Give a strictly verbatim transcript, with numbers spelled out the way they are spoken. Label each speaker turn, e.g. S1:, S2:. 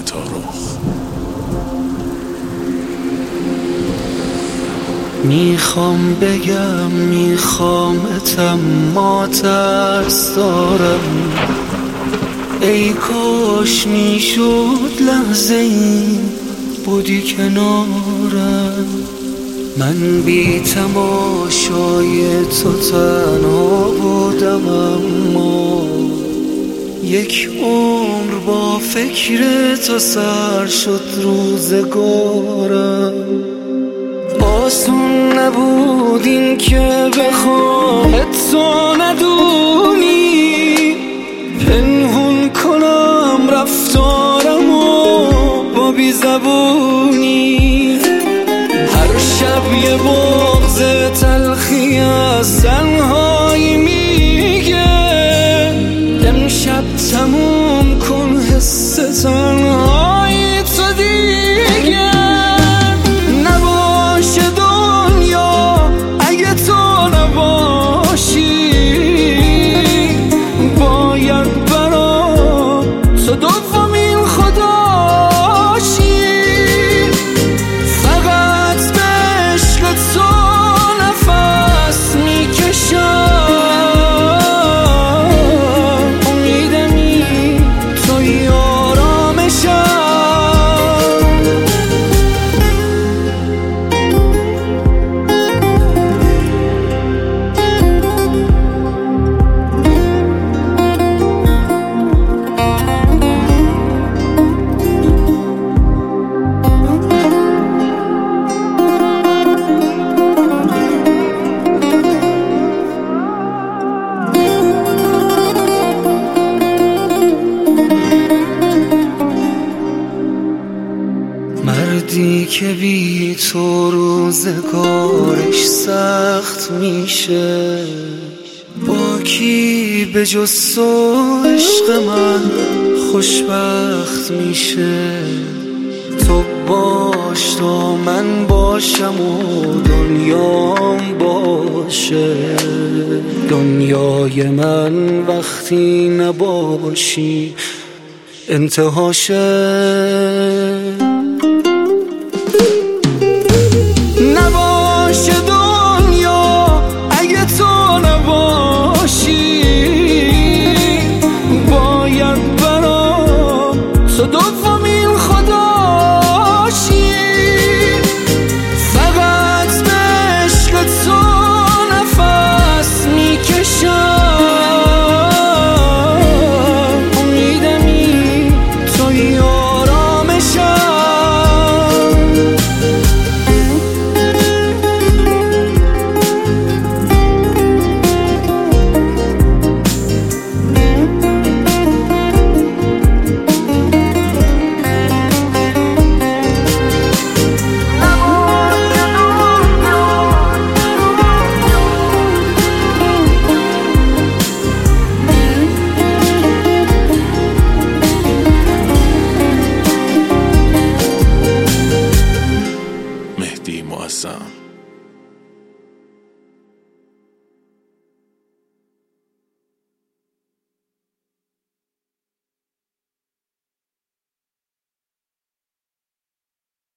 S1: ستارخ.
S2: میخوام بگم میخوامتم، ما ترس دارم. ای کاش میشد لحظه ای بودی کنارم. من بی تماشای تو تنها بودم، اما یک عمر با فکر تو سر شد روزگارم. آسون نبود این که بخوام تو ندونی، پنهون کنم رفتارم و با بی زبونی. هر شب یه بغض تلخی از تنهایی میگه، امشب تموم کن حس تنهایی تو دیگه. نباشه دنیا اگه تو نباشی، باید برا تو دومین خداشی. فقط به عشق تو نفس میکشم، امیدمی توی آرامشم. مردی که بی تو روزگارش سخت میشه، با کی به جز تو عشق من خوشبخت میشه. تو باش تا من باشم و دنیام باشه، دنیای من وقتی نباشی انتهاشه. نباشه دنیا اگه تو نباشی، باید برا تو دومین خداشی. فقط به عشق تو نفس میکشم، امیدمی توی آرامشم.
S1: مهدی معظم.